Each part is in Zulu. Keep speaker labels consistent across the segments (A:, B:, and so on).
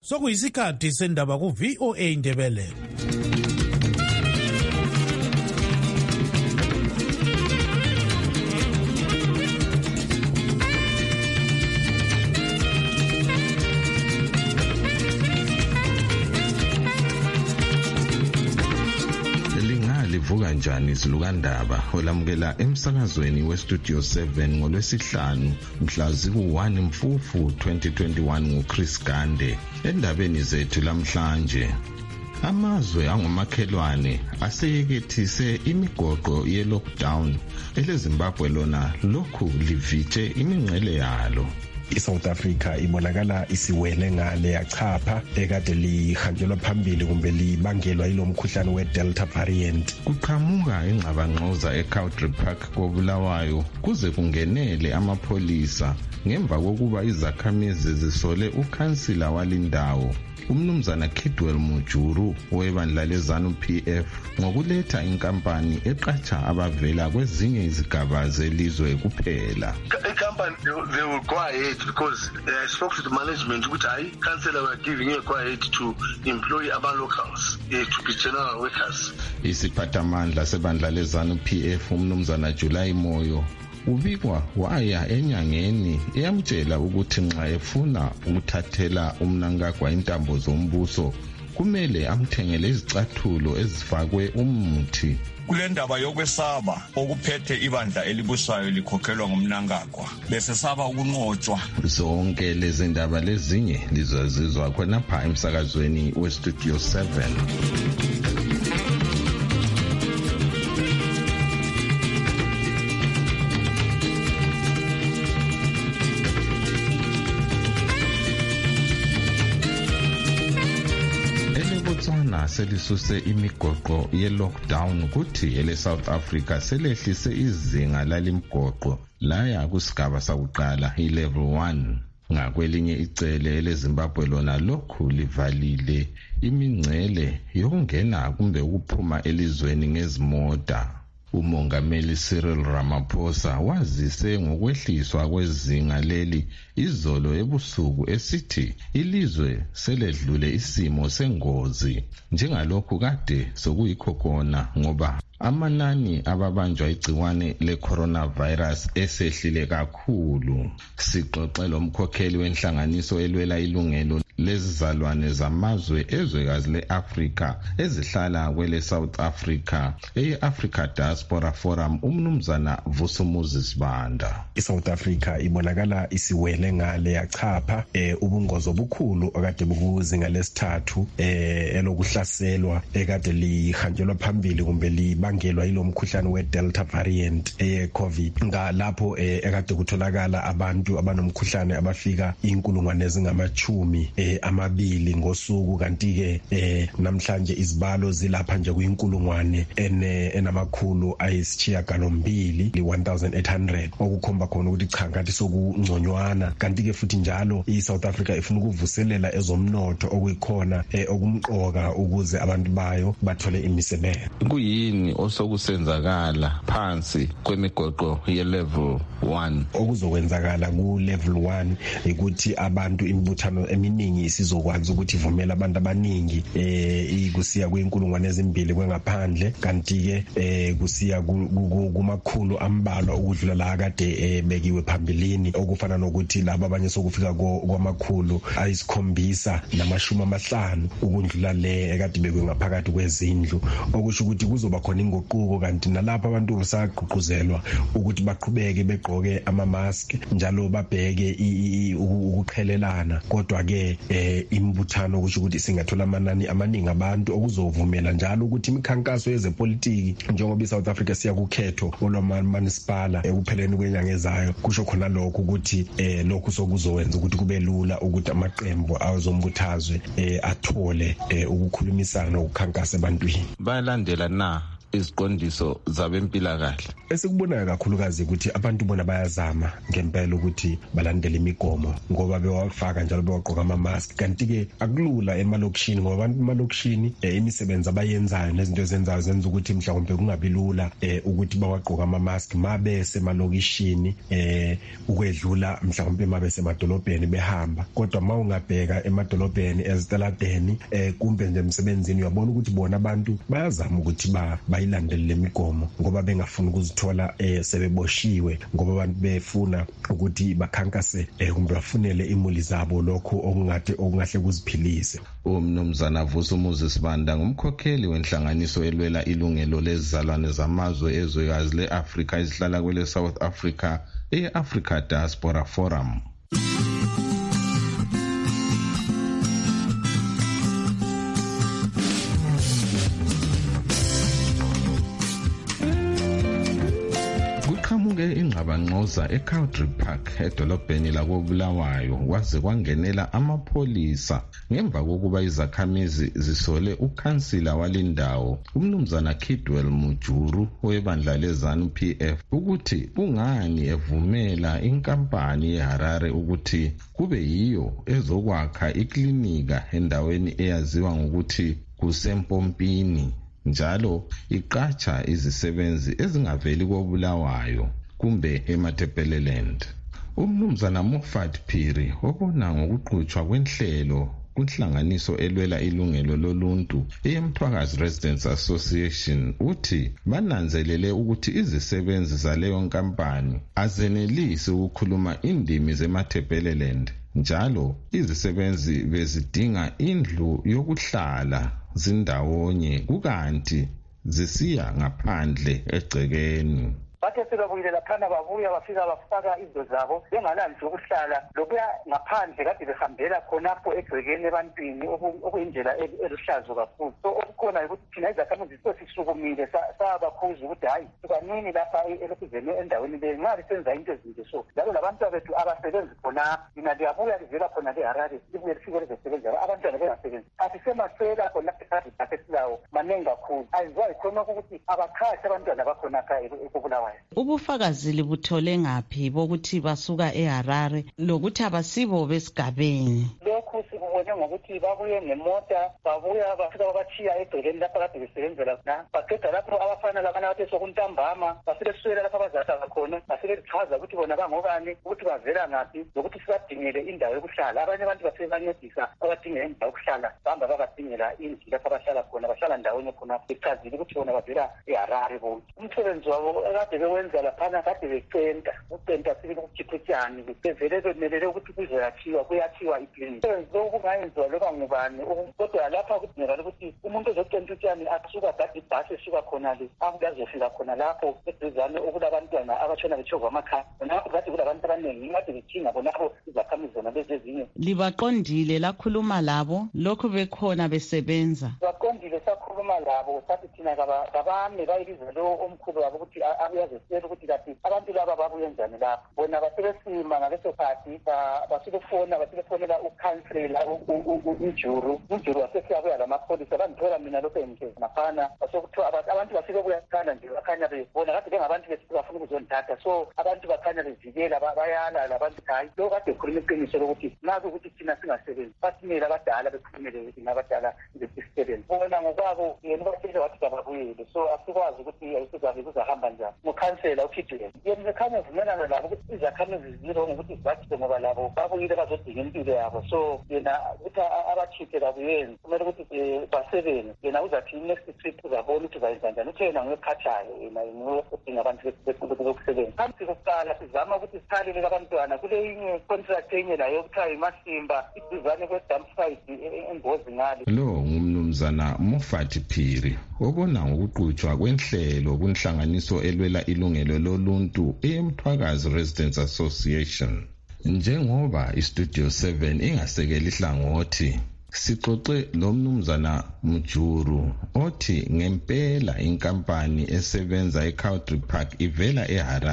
A: sokuyisikhathi sendaba ku-VOA Indebele.
B: Livuka njani isilukandaba olamukela emsakazweni weStudio 7 ngolwesihlanu mhla ziku-1 Mfufu 2021 nguChris Gande. Endabeni zethu lamhlanje, amazwe angomakhelwane aseyekethise imigoqo ye-lockdown eleZimbabwe lona lokhu livithe imingcele yalo.
C: iSouth Africa ibonakala isiwele ngale yachapha ekade lihanjelwa phambili kumbe libangelwa yilomkhuhlane weDelta variant.
B: Kuqhamuka ingxabangxoza eCountry Park koBulawayo kuze kungenele amapholisa ngemva kokuba izakhamizi zisole ukhansila walindawo umnumzana Kidwell Mujuru webandla leZanu PF ngokuletha inkampani eqatsha abavela kwezinye izigaba zelizwe kuphela.
D: Company they will go ahead because I spoke to the management which I councillor were giving a go ahead to employ our locals to be general workers.
B: Isiphathamandla sebandla leZanu PF umnumzana July Moyo ubikwa waya enyangeni eyamtshela ukuthi nxa efuna ukuthathela umnankagwa intambo zombuso kumele amthengele izicathulo ezifakwe umuthi.
E: Kule ndaba yokwesaba okuphethe ibandla elibusayo likhokhelwa ngumnankagwa besesaba ukunqotshwa.
B: Zonke lezi ndaba lezinye lizozizwa khonapha emsakazweni weStudio 7. Selisuse imigoqo ye-lockdown kuthi ele-South Africa selehlise izinga lalimgoqo laya kusigaba sakuqala i-level 1. Ngakwelinye icele eleZimbabwe lona lokhu livalile imingcele yokungena kumbe ukuphuma elizweni ngezimota. Umongameli Cyril Ramaphosa wazise ngokwehliswa kwezinga leli izolo ebusuku esithi ilizwe seledlule isimo sengozi njengalokhu kade sokuyikho khona ngoba amanani ababanjwa igciwane le-coronavirus esehlile kakhulu. Sixoxe lomkhokheli wenhlanganiso elwela ilungelo lezizalwane zamazwe ezwekazi le-Afrika ezihlala kwele South Africa eye-Africa Diaspora Forum umnumzana Vusumuzi Sibanda.
C: iSouth Africa ibonakala isiwele ngale yachapha ubungozi obukhulu okade bukuzinga lesithathu elokuhlaselwa ekade lihanjelwa phambili kumbe libangelwa yilomkhuhlane weDelta variant eye-COVID. Ngalapho ekade kutholakala abantu abanomkhuhlane abafika 200 ngosuku kanti ke namhlanje izibalo zilapha nje kuyinkulungwane enamakhulu ayisishiyagalombili 1800 okukhomba khona ukuthi cha ngathi sokungconywana. Kanti ke futhi njalo iSouth Africa ifuna ukuvuselela ezomnotho okuyikhona okumqoka ukuze abantu bayo bathole imisebenzi.
B: Kuyini osokusenzakala phansi kwemigoqo ye-level 1?
C: Okuzokwenzakala ku-level 1 ukuthi abantu imibuthano eminingi isizokwazi ukuthi ivumela abantu abaningi kusiya kwinkulungwane ezimbili kwengaphandle kanti ke kusiya kumakhulu ambalwa ukudlula la kade bekiwe phambilini okufana nokuthi laba abanye sokufika kwamakhulu ayisi-750 ukudlula le ekade bekwe ngaphakathi kwezindlu okusho ukuthi kuzoba khona inguquko kanti nalapha abantu basagqugquzelwa ukuthi baqhubeke begqoke ama-mask njalo babheke ukuqhelelana kodwa ke imibuthano kusho ukuthi singathola amanani amaningi abantu okuzovumela njalo ukuthi imikhankaso yezepolitiki njengoba iSouth Africa siya kukhetho olwamamunicipala ekupheleni kwenyanga ezayo kusho khona lokho ukuthi lokhu sokuzowenza ukuthi kube lula ukuthi amaqembu azombuthaze athole ukukhulumisana nokukhankasa ebantwini.
B: Bayalandela na iziqondiso zabempilakahle.
C: Esikubonayo kakhulukazi ukuthi abantu bona bayazama ngempela ukuthi balandele imigomo ngoba bewafaka njalo bewagqoka ama-mask, kanti-ke akulula emalokishini ngoba abantu emalokishini imisebenzi abayenzayo nezinto ezenzayo zenza ukuthi mhlawumbe kungabi lula ukuthi bawagqoka ama-mask mabese emalokishini ukwedlula mhlawumbe mabese emadolobheni behamba. Kodwa ma ungabheka emadolobheni ezitaladeni kumbe nje emsebenzini uyabona ukuthi bona abantu bayazama ukuthi bayilandele le migomo ngoba bengafuni ukuzithola sebeboshiwe ngoba abantu befuna ukuthi bakhankase kumbe bafunele imuli zabo lokho okungahle kuziphilise.
B: Umnumzana Vusumuzi Sibanda ngumkhokheli wenhlanganiso elwela ilungelo lezizalwane zamazwe ezwekazi le-Afrika ezihlala kwele South Africa e-Africa Diaspora Forum. Kuqhamuke ingxabangxoza eCountry Park edolobheni lakoBulawayo kwaze kwangenela amapholisa ngemva kokuba izakhamizi zisole ukhansila walindawo umnumzana Kidwell Mujuru webandla leZANU-PF ukuthi kungani evumela inkampani yeHarare ukuthi kube yiyo ezokwakha iklinika endaweni eyaziwa ngokuthi kuseMpompini njalo iqatsha izisebenzi ezingaveli koBulawayo kumbe eMatabeleland. Umnumzana Mofat Phiri obona ngokuqhutshwa kwenhlelo kunhlanganiso elwela ilungelo loluntu eMthwakazi Residents Association uthi bananzelele ukuthi izisebenzi zaleyo nkampani azenelisi ukukhuluma indimi zeMatabeleland njalo izisebenzi bezidinga indlu yokuhlala zindawonye kukanti zisiya ngaphandle egcekeni.
F: Bathe sebabuyile laphana babuya bafika bafaka izinto zabo bengalandli ukuhlala lokuya ngaphandle kade behambela khonapho egcekeni ebantwini okuyindlela eluhlazo kakhulu. So okukhona ukuthi thina izakhamizi sisukumile sabakhuza ukuthi hayi sibanini lapha elokhuzeni endaweni le nxa lisenza into ezinje so njalo labantu bethu abasebenzi khona mina liyabuya livela khona leHarare libuye lifike lizosebenza abantwana bengasebenzi asisemasela khona esilawo manengi kakhulu ayenziwa yikhona ukuthi abakhathi abantwana bakhonapha ekubulawayo.
G: Ubufakazi buthole ngaphi bokuthi basuka eHarare lokuthi abasibo besigabeni?
F: Lokhu sikubone ngokuthi babuye ngemota babuya bafika babathiya egcekeni lapha kade besebenzela khona baqeda lapho abafana labana bathi sokuntambama bafike siswela lapha abazahlala khona bafike sichaza ukuthi bona bangobani ukuthi bavela ngaphi lokuthi sibadingele indawo yokuhlala. Abanye abantu bafike bancedisa abadingela indawo yokuhlala bahamba babadingela indlu lapha abahlala khona bahlala ndawonye khona bechazile ukuthi bona bavela eHarare bonke. Umsebenzi wabo kade bewenza laphana kade becenta ucenta sibili ukukhipha utshani bevele bemelele ukuthi kuyakhiwa iklinika. Umsebenzi lo kungayenziwa loba ngubani kodwa lapha kudingakala ukuthi umuntu ozocenta utshani asuka gade ibhasi esuka khona le azofika khona lapho eduzane okulabantwana abatshona betshova amakhaya khonapho kade kulabantu abaningi kade bethinga bonapho izakhamizi zona lezi ezinye.
G: Libaqondile lakhuluma labo lokhu bekhona besebenza?
F: Baqondile sakhuluma labo sathi thina kabame bayibiza lo omkhulu wabo ukuthi uyazisela ukuthi kathi abantu laba babuyenzani lapho bona basebesima ngaleso khathi basifonela ukhansela uJuru wasesiyabuya lamapholisa bandithola mina lokho engike naphana basokuthiwa abantu bafike buyakhana nje bakhanya bebona kade bengabantu bafuna ukuzondithatha so abantu bakhanya bevikela bayala labantu hayi lo kade khuluma iqiniso lokuthi nazi ukuthi thina singasebenzi basimele abadala bekhulumele ukuthi nabadala besisebenzi bona ngokwabo yena bafike wathi kababuyele so asikwazi ukuthi ayisizabe kuzahamba njani. Mukhansela uKidwell yena ekhanya evumelana labo ukuthi izakhamizi zirongo ukuthi zibakhiphe ngoba labo babuyile bazodinga impilo yabo so yena ukuthi abakhiphe kabuyenzi kumele ukuthi basebenze yena uzathi next trip uzabona ukuthi uzayenza njani uthi yena nguyephathayo yena udinga abantu bekusebenza. Phambi kokuqala sizama ukuthi sithalele abantwana kule inye contract enye layo yokuthiwa iMasimba iduzane kwe-dump site engozi ngale.
B: Lo ngumnumzana Mofat Phiri obona ngokuqhutshwa kwenhlelo kunhlanganiso elwela ilungelo loluntu eMthwakazi Residents Association. Njengoba iStudio 7 ingasekeli ihlangothi sixoxe lo mnumzana Mujuru othi ngempela inkampani esebenza eCountry Park ivela eHarare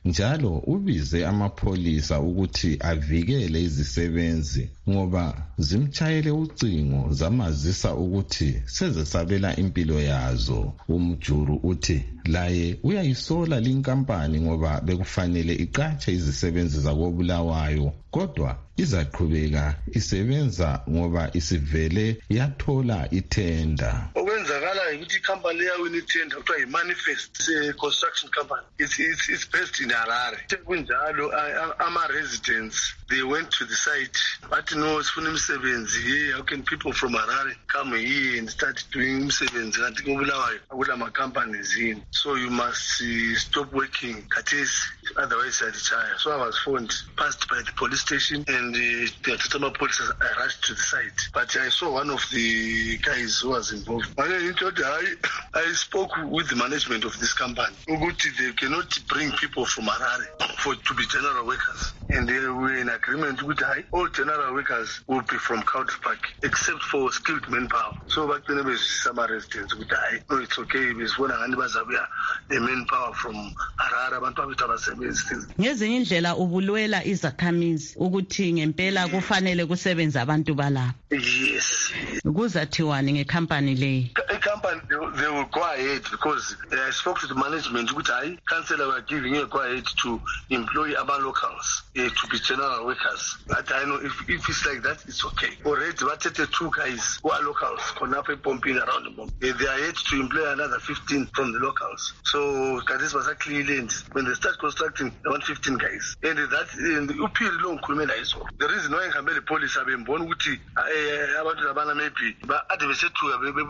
B: njalo ubize amapholisa ukuthi avikele izisebenzi ngoba zimtshayele ucingo zamazisa ukuthi sezesabela impilo yazo. Umjuru uthi laye uyayisola linkampani ngoba bekufanele iqatshe izisebenzi zakoBulawayo, kodwa izaqhubeka isebenza ngoba isivele yathola ithenda.
D: Okwenzakala ukuthi icompany leyawina ithenda kuthiwa yi-Manifest construction company. It's based in Harare. Kunjalo ama-residents, they went to the site bathi no sifuna imisebenzi. How can people from Harare come here and start doing imisebenzi kanti koBulawayo akula ma-companies in? So you must stop working khathesi, otherwise yaditshaya. So I was phoned, passed by the police station, and the Tatama police rushed to the site. But I saw one of the guys who was involved. I spoke with the management of this company. They cannot bring people from Harare to be general workers. And they were in agreement with all general workers will be from Country Park, except for skilled manpower. So back then, some residents would die. No, it's okay. The manpower from Harare,
G: ngezinye indlela ubulwela izakhamizi ukuthi ngempela kufanele kusebenze abantu balapha.
D: Yes.
G: Kuzathiwani ngecompany leyi?
D: Company, they will go ahead because I spoke to the management which councillor were giving a go ahead to employ our locals to be general workers. But I know if it's like that, it's okay. Already, but the two guys who are locals, Konape pumping around the bomb. They are yet to employ another 15 from the locals. So this was actually land. When they start constructing, they want 15 guys. And that in the UP long Kulmena is all. The reason why the police have been born with about the maybe, but at the set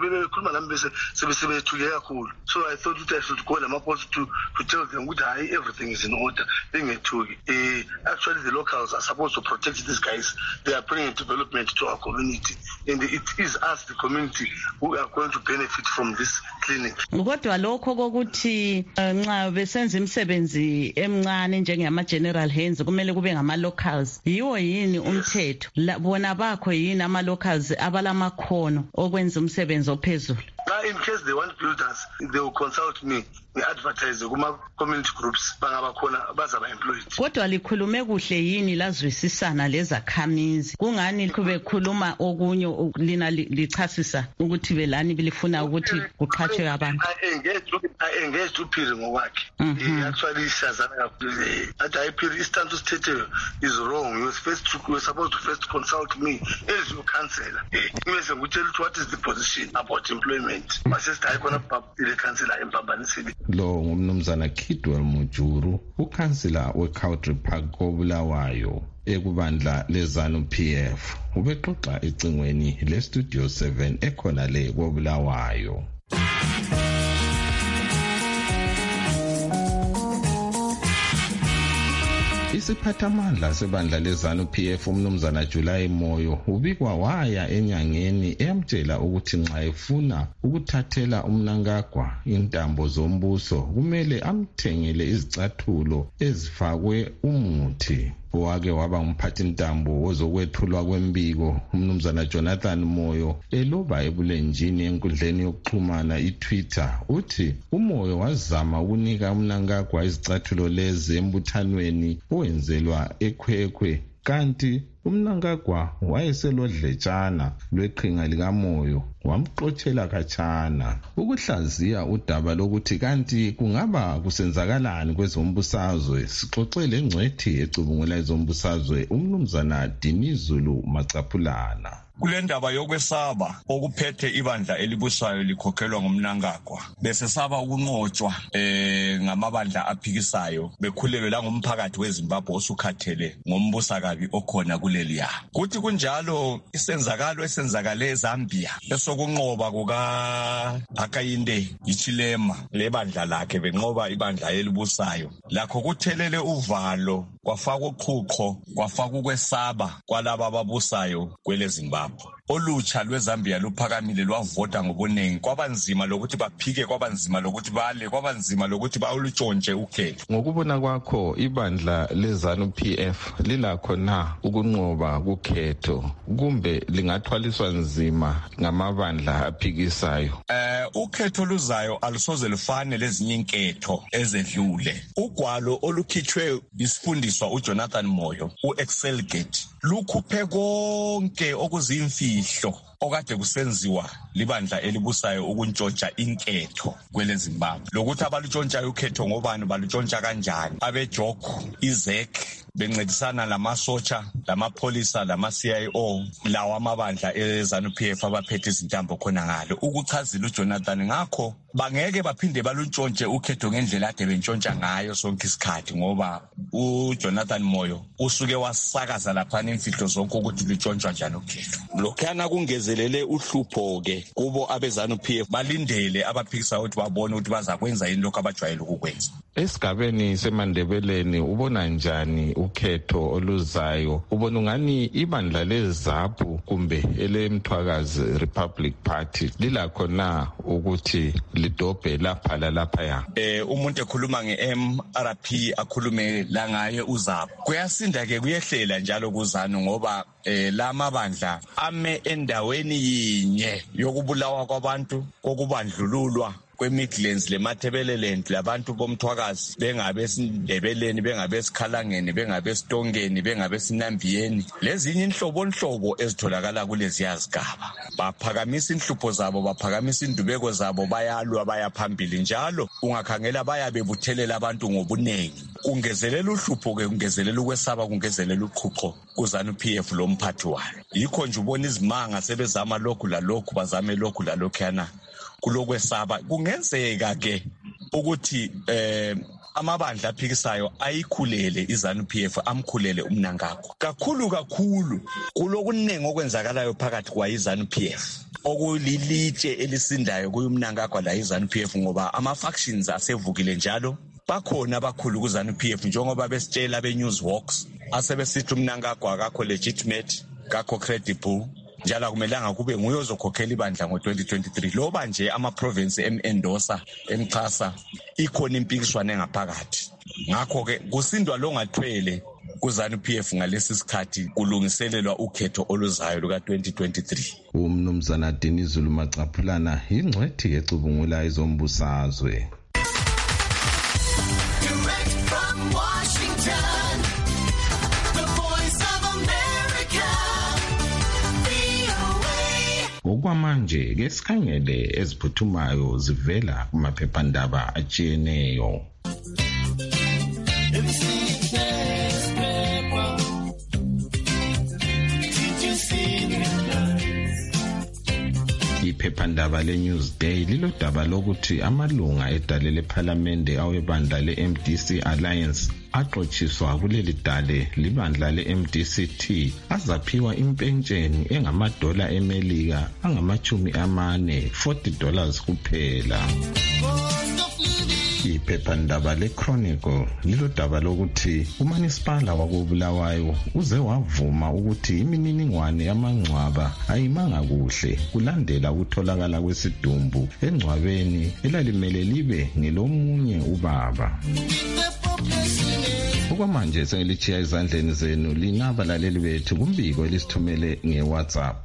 D: so I thought I should call them up to tell them everything is in order. Actually, the locals are supposed to protect these guys. They are bringing development to our community, and it is us, the community, who are going to benefit from this clinic.
G: Kodwa lokho kokuthi nxa besenza imisebenzi emncane njengama general hands kumele kube ngama locals, yiwo yini umthetho? Bona bakho yini ama locals abalamakhono okwenza umsebenzi ophezulu?
D: In case they want builders, they will consult me. We advertise kuma community groups bangabakhona bazaba employed.
G: Kodwa likhulume kuhle yini lazwisisana lezakhamizi? Kungani bekhuluma okunye lina lichasisa ukuthi belani bilifuna ukuthi kuqhathwe abantu?
D: I engaged uPhiri ngokwakhe. Actually siyazana kakhulu. uPhiri istanto sithethe is wrong. You were supposed to first consult me as your councillor. Bese ngutshela ukuthi what is the position about employment. Masista ayikona ile councillor empambanisile.
B: Lo ngumnumzana Kidwell Mujuru, ukhansila weCountry Park koBulawayo ekubandla lezanu PF. Ubexoxa ecingweni leStudio 7 ekhona le koBulawayo. Isiphathamandla sebandla lezanu PF umnumzana July Moyo ubikwa waya enyangeni emtshela ukuthi nxa efuna ukuthathela uMnangagwa intambo zombuso kumele amthengele izicathulo ezifakwe umuthi. Owake waba umphathintambo wozokwethulwa kwembiko umnumzana Jonathan Moyo eloba ebulenjini enkundleni yokuxhumana iTwitter uthi uMoyo wazama ukunika uMnangagwa izicathulo lezi embuthanweni owenzelwa eKhwekhwe, kanti uMnangagwa wayeselodletshana lweqhinga likaMoyo wamxothela khatshana. Ukuhlaziya udaba lokuthi kanti kungaba kusenzakalani kwezombusazwe sixoxele engcwethi ecubungula ezombusazwe umnumzana Dinizulu Macaphulana.
E: Kule ndaba yokwesaba okuphethe ibandla elibusayo likhokhelwa ngumNangagwa besesaba ukunqotshwa ngamabandla aphikisayo bekhulelwe la ngomphakathi weZimbabwe osukhathele ngombusakabi okhona kuleliya. Kuthi kunjalo isenzakalo esenzakale eZambia esokunqoba kuka Hakainde iChilema lebandla lakhe benqoba ibandla elibusayo lakho kuthelele uvalo kwafaka uqhuqho kwafaka ukwesaba kwalabo ababusayo kwele Zimbabwe. Olutsha lweZambia luphakamile lwavota ngobunengi kwabanzima lokuthi baphike kwabanzima lokuthi bale kwabanzima lokuthi bawulutshontshe ukhetho.
B: Ngokubona kwakho ibandla lezanu PF lilakho na ukunqoba kukhetho kumbe lingathwaliswa nzima ngamabandla aphikisayo?
E: ukhetho luzayo alusoze lufane lezinye inketho ezedlule. Ugwalo olukhitshwe isifundiswa uJonathan Moyo, uExcelgate, lukhuphe konke okuzimfihlo okade kusenziwa libandla elibusayo ukuntshontsha inketho kwele Zimbabwe. Lokuthi abalutshontshayo ukhetho ngobani balutshontsha kanjani. Abejok, iZEC bencedisana lamasotsha, lamapolisa, lama-CIO, lawa amabandla eZANU-PF abaphethe izintambo khona ngalo ukuchazela uJonathan. Ngakho bangeke baphinde baluntshontshe ukhetho ngendlela ade bentshontsha ngayo sonke isikhathi, ngoba uJonathan Moyo usuke wasakaza lapha imfihlo zonke ukuthi luntshontsha njani ukhetho. Lokhana kungezelele uhlupho ke kubo abeZANU-PF balindele abaphikisa ukuthi babone ukuthi bazakwenza yini lokho abajwayele ukukwenza.
B: Esigabeni seMandebeleni ubona njani ukhetho oluzayo? Ubona ungani ibandla leZAPU kumbe elemthwakazi Republic Party lilakho na ukuthi lidobhe lapha laphaya?
E: Umuntu ekhuluma ngeMRP akhulume la ngaye uZAPU. Kuyasinda ke kuyehlela njalo kuZANU ngoba lamabandla ame endaweni yinye yokubulawa kwabantu, kokubandlululwa kweMidlands leMathebeleland, labantu bomthwakazi bengabe eSindebeleni, bengabe eSikhalangeni, bengabe eSitongeni, bengabe eSinambiyeni, lezinye inhlobo ezitholakala kulezi yazigaba. Baphakamisa inhlupho zabo, baphakamisa indubeko zabo, bayalwa bayaphambili njalo. Ungakhangela bayabebuthelela abantu ngobunengi. Kungezelela uhlupho ke, kungezelela ukwesaba, kungezelela uqhuqho kuZANU-PF lo mphathi wayo. Yikho nje ubona izimanga sebezama lokhu lalokhu, bazame lokhu lalokhu yana kulokwesaba. Kungenzeka ke ukuthi amabandla aphikisayo ayikhulele iZANU-PF, amkhulele uMnangagwa kakhulu kulokuningi okwenzakalayo phakathi kwa iZANU-PF okulilitshe elisindayo kuMnangagwa la iZANU-PF, ngoba ama-factions asevukile njalo. Bakhona abakhulu kuZANU-PF njengoba besitshela be-Newswalks asebesithi uMnangagwa akakho legitimate, kakho credible, njalo akumelanga kube nguye ozokhokhela ibandla ngo-2023. Loba nje ama-province em-endosa, emxhasa, ikhona impikiswano engaphakathi. Ngakho-ke kusindwa longathwele kuZANU-PF ngalesi sikhathi kulungiselelwa ukhetho oluzayo luka-2023.
B: Umnumzana Dinizulu Macaphulana yingcwethi ecubungula izombusazwe. Okwamanje ke sikhangele eziphuthumayo zivela kumaphephandaba atshiyeneyo. Iphephandaba leNewsday lilodaba lokuthi amalunga edale lephalamende awebandla leMDC Alliance axotshiswa kuleli dale libandla leMDCT azaphiwa impentsheni engamadola eMelika angama-40 $40 kuphela. Iphephandaba leChronicle lilodaba lokuthi uManisipala wakoBulawayo uze wavuma ukuthi imininingwane yamangcwaba ayimanga kuhle kulandela ukutholakala kwesidumbu engcwabeni elalimele libe ngelomunye ubaba. Okwamanje sengilichiya izandleni zenu linabalaleli bethu kumbiko elisithumele ngeWhatsApp.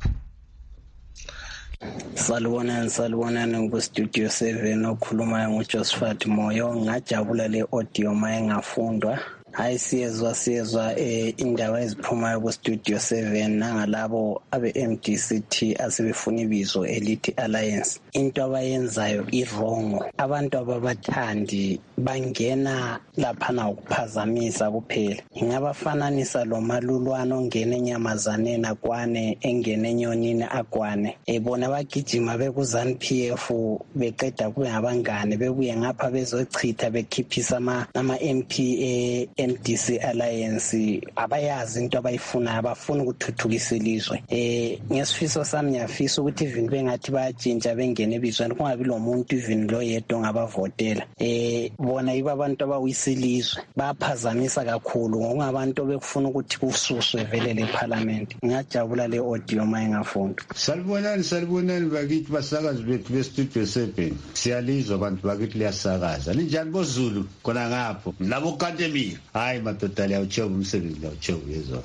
H: Salibonani kustudio 7 okhulumayo nguJosephat Moyo. Ngajabula le audio mayengafundwa. Hayi siyezwa indaba eziphumayo kustudio 7 nangalabo abe-MDCT asebefuna ibizo elithi Alliance. Into abayenzayo irongo. Abantu ababathandi bangena laphana ukuphazamisa kuphela. Ingabafananisa lo malulwana ongena enyamazaneni akwane, engene enyonini akwane. Bona bagijima bekuZANU-PF beqeda kube abangane bebuye ngapha bezochitha bekhiphisa ama-MP MDC Alliance. Abayazi into abayifunayo, abafuna ukuthuthukisa ilizwe. Ngesifiso sami ngiyafisa ukuthi even bengathi bayatshintsha bengene ebizweni kungabi lo muntu even lo yedwa ngabavotela. Bona yiba abantu abawisilizwe baphazamisa kakhulu ngokungabantu bekufuna ukuthi kususwe vele leParliament. Ngiyajabula le audio mayengafunda.
I: Salibonani bakithi basakazi bethu bestudio 7. Siyalizwa abantu bakithi liyasakaza. Linjani boZulu khona ngapho? Labo Kantemi hayi madoda liyawuchoba umsebenzi liyawuchoba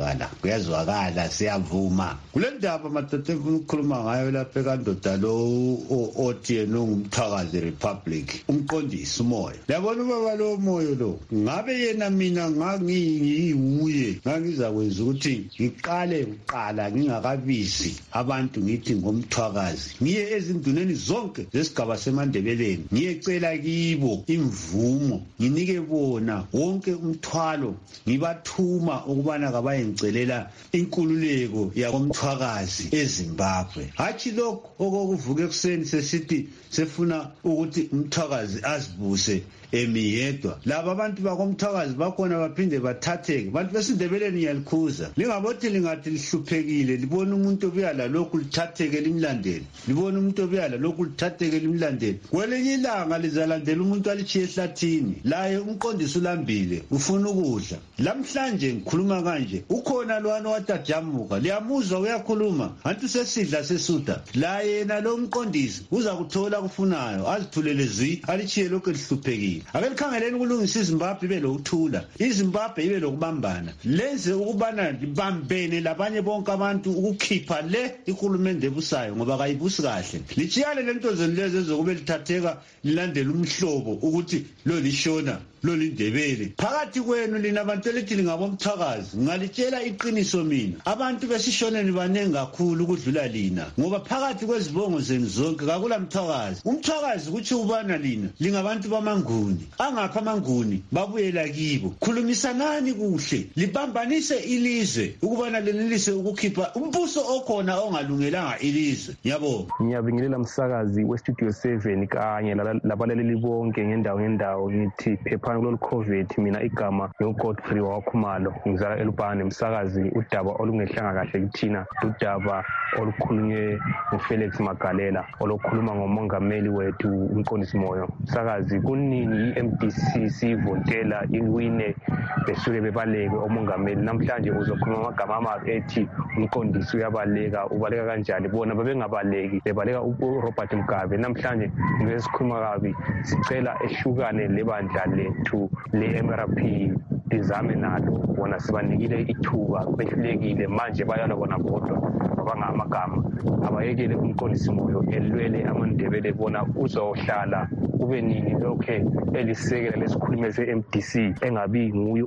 I: kuyazwakala siyavuma kule ndaba madoda efuna ukukhuluma ngayo lapha ekandoda lo othi yena ungumthakazi republic umqondisi umoya yabona ubaba lo moyo lo ngabe yena mina ngangiyiwuye ngangizakwenza ukuthi ngiqala ngingakabizi abantu ngithi ngomthwakazi ngiye ezinduneni zonke zesigaba seMandebeleni ngiyecela kibo imvumo nginike bona wonke umthwalo ngibathuma ukubana kabayengicelela inkululeko yakomthwakazi eZimbabwe hathi lokho okokuvuka ekuseni sesithi sefuna ukuthi umthwakazi azibuse emiyedwa laba abantu bakomthwakazi bakhona baphinde bathatheke abantu besindebeleni ngiyalikhuza lingabothi lingathi lihluphekile libona umuntu obuyala lokhu lithatheke limlandele libona umuntu obuyala lokhu lithatheke limlandele kwelinye ilanga lizalandela umuntu alichiye ehlathini laye umqondisi ulambile ufuna ukudla lamhlanje ngikhuluma kanje ukhona lwana watajamuka liyamuzwa uyakhuluma antu sesidla sesuda la yena lo mqondisi uza kuthola kufunayo azithulele zwi alichiye lokhu lihluphekile abelikhangeleni ukulungisa iZimbabwe ibe lokuthula iZimbabwe ibe lokubambana lenze ukubana libambene labanye bonke abantu ukukhipha le ihulumende ebusayo ngoba kayibusi kahle lichiyale lento zenileze ezokube lithatheka lilandela umhlobo ukuthi lo lishona lo lindebele phakathi kwenu lina abantu elithi lingabomthakazi ngalitshela iqiniso mina abantu besishoneni banengi kakhulu ukudlula lina ngoba phakathi kwezibongo zenu zonke kakula mthakazi umthakazi kuthi ubana lina lingabantu bamanguni angapha amanguni babuyela kibo khulumisanani kuhle libambanise ilizwe ukubana lenelise ukukhipha umbuso okhona ongalungelanga ilizwe ngiyabonga
J: ngiyabingelela umsakazi westudio 7 kanye labalaleli bonke ngendawo ngithi phepha kulolu COVID mina igama ngiuGodfrey wakhumalo ngizala eLupane umsakazi udaba olungehlanga kahle kuthina udaba olukhulunywe nguFelix Magalela olokhuluma ngomongameli wethu umqondisi moyo umsakazi kunini iMDC sivotela iwine besuke bebaleke omongameli namhlanje uzokhuluma amagama amabi ethi umqondisi uyabaleka ubaleka kanjani bona babengabaleki bebaleka uRobert Mugabe namhlanje ngesikhuluma kabi sicela ehlukane lebandla lethu le-MRP lizame nalo bona sibanikile ithuba behlulekile manje bayala bona bodwa abangamagama abayekele umqondisi moyo elwele amandebele bona uzohlala kube nini lokhe elisekela lesikhulume se-MDC engabi nguye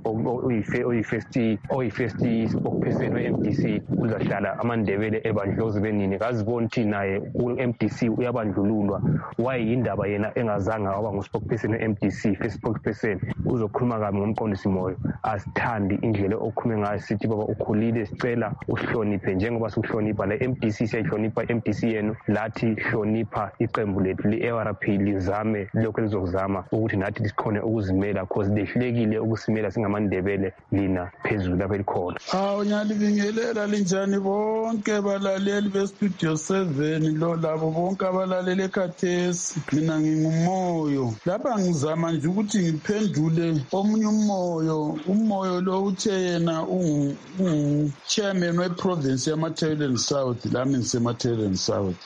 J: oyi-first spokesperson we-MDC uzahlala amandebele ebandlozi benini kaziboni ukuthi naye u-MDC uyabandlululwa wayindaba yena engazange waba ngu-spokesperson we-MDC first spokesperson uzokhuluma kabi ngomqondisi moyo asithandi indlela okhulume ngayo sithi baba ukhulile sicela uhloniphe njengoba sikuhlonipha le MDC siyayihlonipha MDC yenu lathi hlonipha iqembu lethu le-ARP lizame lokho elizokuzama ukuthi nathi sikhone ukuzimela cause lehlulekile ukusimela singamandebele lina phezulu lapha elikhona
K: nyalibingelela linjani bonke balaleli bestudio 7 lo labo bonke abalaleli ekhathesi mina ngingumoyo lapha ngizama nje ukuthi ngiphendule omunye umoyo lo uthe yena chairman we-province yamaThailand South lami ngisemaThailand South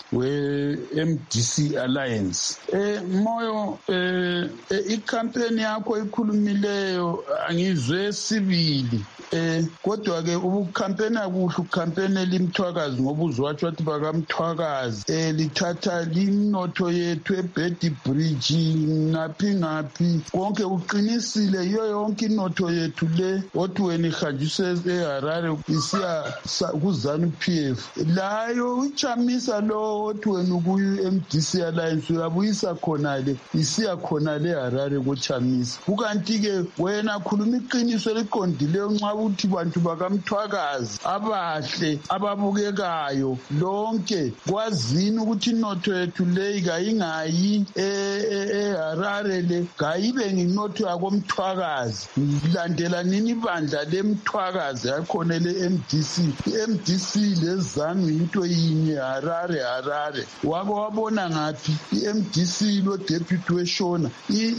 K: we-MDC Alliance moyo icampaign yakho ikhulumileyo angizwe sibili kodwa ke ubucampaign kuhle ucampaign elimthwakazi ngoba uzwathi wathi bakamthwakazi lithatha linotho yethu eBed Bridge ngaphi konke uqinisile iyo yonke inotho yethu le othi wena ihanjiswe eHarare isiya kuZANU-PF layo uchamisa lo othi wena kuMDC Alliance uyabuyisa khona le isiya khona le Harare kuchamisa ukanti ke wena khuluma iqiniso eliqondileyo nxa uthi bantu bakamthwakazi abahle ababukekayo lonke kwazini ukuthi inotho yethu le kayingayi eHarare le kayibe nginotho yakomthwakazi landela nini ibandla lemthwakazi yakhona le MDC lezanu into yinye Harare wake wabona ngathi iMDC lo deputy weshona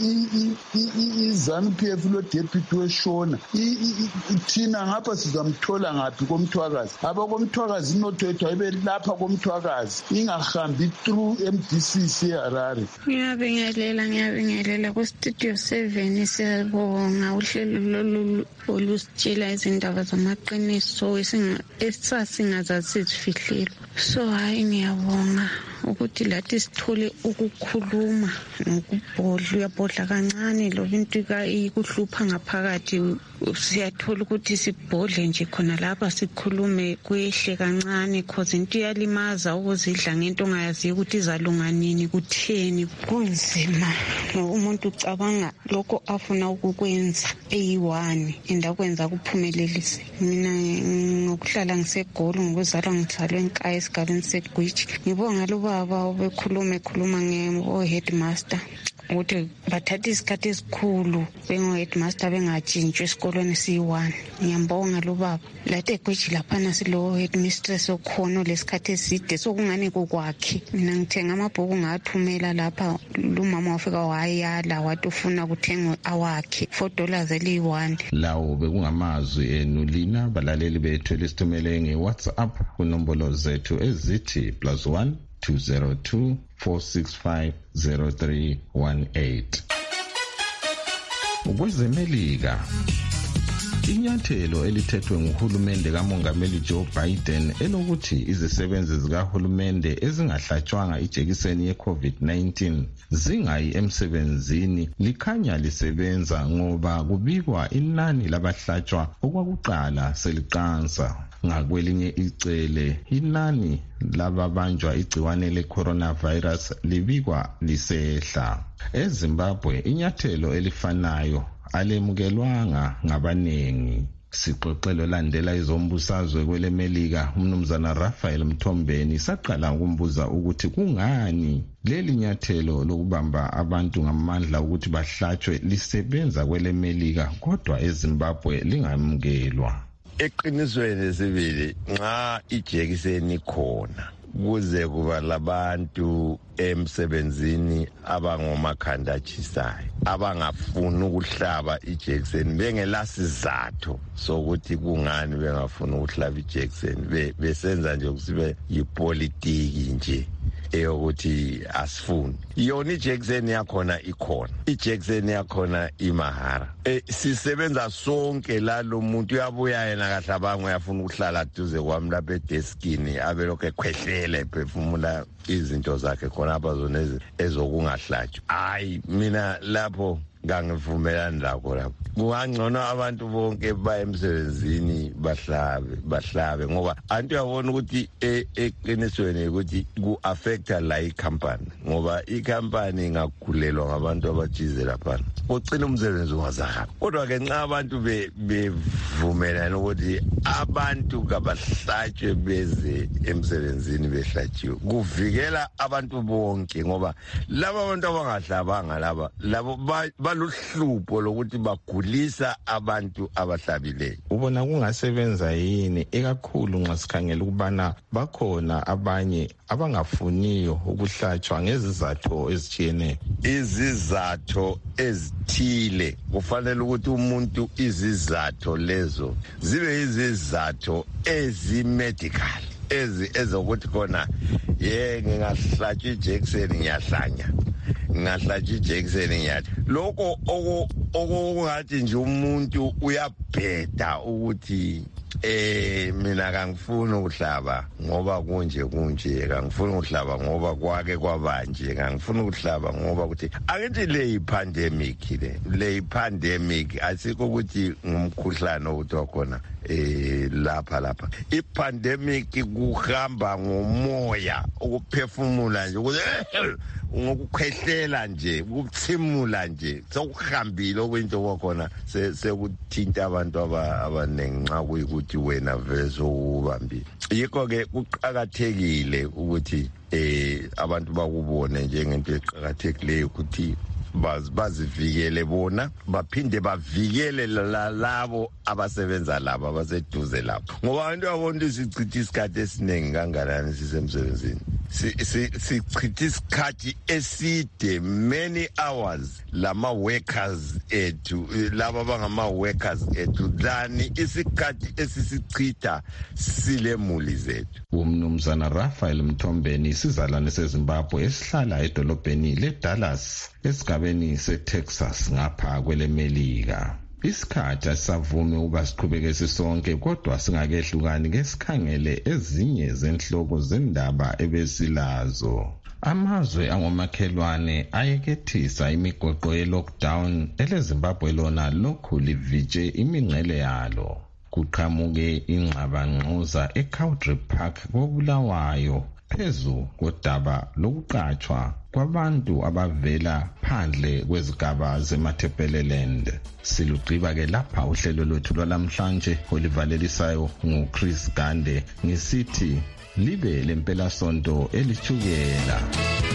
K: iZANU-PF lo deputy weshona thina ngapha sizamthola ngapi komthwakazi abakomthwakazi inotho yethu ayibe lapha komthwakazi ingahambi through MDC seHarare.
L: Ngiyabingelela ku studio 7 siyabonga uhlelo lolu olusitshela izindaba zamaqiniso esasingazazi sizifihlelo. So hayi ngiyabonga ukuthi lathi sithole ukukhuluma nokubhodla, uyabhodla kancane lo bintu ikuhlupha ngaphakathi, siyathola ukuthi sibhodle nje khona lapha sikhulume kwehle kancane cause into iyalimaza ukuzidla ngento ongayaziyo ukuthi izalunga nini kutheni. Kunzima umuntu ucabanga lokho afuna ukukwenza eyi-1 endakwenza kuphumelelise. Mina ngokuhlala ngisegoli ngokuzalwa ngithwalwe enkaya esigabeni segwiji, ngibonga lo baba obekhuluma ngo-headmaster ukuthi bathatha isikhathi esikhulu bengo-headmaster bengatshintshwa esikolweni siyi-1. Ngiyambonga lo baba. Lathi egwiji laphana silo headmistress okhona lesikhathi eside sokungane kokwakhe. Mina ngithenga amabhuku ngathumela lapha, lo mama wafika wayala wathi ufuna kuthenga awakhe $4 eli-1.
B: Lawo bekungamazwi enu lina balaleli bethu lisithumele nge-WhatsApp kunombolo zethu ezithi +1 202 465 0318. Ukwezemelika, inyathelo elithethwe nguhulumende kamongameli Joe Biden elokuthi izisebenzi zikahulumende ezingahlatshwanga ijekiseni ye-COVID-19 zingayi emsebenzini likhanya lisebenza ngoba kubikwa inani labahlatshwa okwakuqala seliqansa. Ngakwelinye icele inani lababanjwa igciwane le-coronavirus libikwa lisehla. EZimbabwe inyathelo elifanayo alemukelwanga ngabanengi. Sixoxelo landela izombusazwe kwelemelika umnumzana Raphael Mthombeni saqala ukumbuza ukuthi kungani leli nyathelo lokubamba abantu ngamandla ukuthi bahlatshwe lisebenza kwelemelika kodwa eZimbabwe lingamukelwa.
M: Eqinisweni sibili nxa ijekiseni khona kuze kuba labantu emsebenzini abangomakhanda atshisayo abangafuni ukuhlaba ijekiseni bengelasizatho sokuthi kungani bengafuni ukuhlaba ijekiseni, besenza nje kusibe yipolitiki nje eyokuthi asifuni. Yona ijekiseni yakhona ikhona, ijekiseni yakhona imahara. Sisebenza sonke lalo muntu uyabuya yena kahlabanga uyafuna ukuhlala duze kwami lapha edeskini abelokho ekhwehlela ephefumula izinto zakhe khona abazona ezokungahlatshwa. Hayi mina lapho ngangivumelana lakho lapho. Kungangcono abantu bonke baye emsebenzini bahlabe ngoba antu yabona ukuthi eqinisweni ukuthi ku-affecta la i-company ngoba i-company ingagulelwa ngabantu abajize lapha ucina umsebenzi ungazahamba. Kodwa-ke nxa abantu bevumelana ukuthi abantu kabahlatshwe beze emsebenzini behlatshiwe kuvikela abantu bonke ngoba laba abantu abangahlabanga labo baluhlupho lokuthi bagulisa abantu abahlabileyo.
B: Ubona kungasebenza yini ekakhulu nxa sikhangela ukubana bakhona abanye abangafuniyo ukuhlatshwa ngezizatho ezitshiyeneyo?
M: Izizatho ezithile kufanele ukuthi umuntu izizatho lezo zibe yizizatho ezimedical ezokuthi khona ngingahlatshwa ijekiseni ngiyahlanya, ngingahlatshwa ijekiseni ngiyathi. Lokho okungathi nje umuntu uyabheda ukuthi mina kangifuni ukuhlaba ngoba kunje kangifuni ukuhlaba ngoba kwake kwabanje, kangifuni ukuhlaba ngoba ukuthi akithi le pandemic asikho ukuthi ngumkhuhlane ukuthi wakhona lapha ipandemic kuhamba ngomoya ukuphefumula nje ngokukhwehlela nje ukuthimula nje sokuhambile okwento kwakhona sekuthinta abantu abanengi nxa kuyikuthi wena vele ubambile. Yikho-ke kuqakathekile ukuthi abantu bakubone njengento eqakathekileyo ukuthi bazivikele bona baphinde bavikele labo abasebenza labo abaseduze lapho ngoba abantu babona sichitha isikhathi esiningi kangakanani sisemsebenzini, sichitha isikhathi eside many hours lama workers ethu laba bangama workers ethu dani isikhathi esisichitha silemuli zethu.
B: Umnumzana Raphael Mthombeni isizalwane seZimbabwe esihlala edolobheni leDallas esigabeni seTexas ngapha kwelemelika. Isikhathi asavumi ukuba siqhubeke sisonke kodwa singakehlukani ke sikhangele ezinye zenhloko zendaba ebesilazo. Amazwe angomakhelwane ayekethisa imigoqo ye-lockdown eleZimbabwe lona lokhu livije imingcele yalo. Kuqhamuke ingxabangxoza eCowdray Park koBulawayo phezu kodaba lokuqatshwa kwabantu abavela phandle kwezigaba zeMatabeleland. Silugqiba ke lapha uhlelo lwethu lwalamhlanje olivalelisayo nguChris Gande ngisithi libe lempela sonto elithukela.